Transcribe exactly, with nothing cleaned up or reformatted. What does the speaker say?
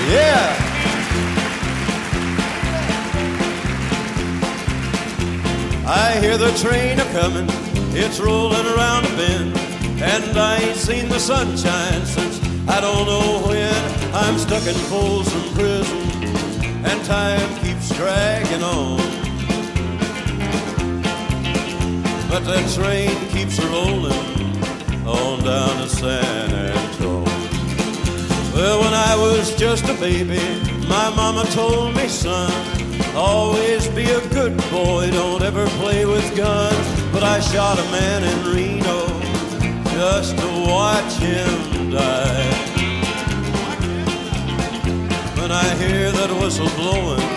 Yeah. I hear the train a-comin', it's rollin' around a bend, and I ain't seen the sunshine since I don't know when. I'm stuck in Folsom Prison, and time keeps dragging on. But that train keeps rollin' on down to San Antonio. Well, when I was just a baby, my mama told me, son, always be a good boy, don't ever play with guns. But I shot a man in Reno just to watch him die. When I hear that whistle blowing,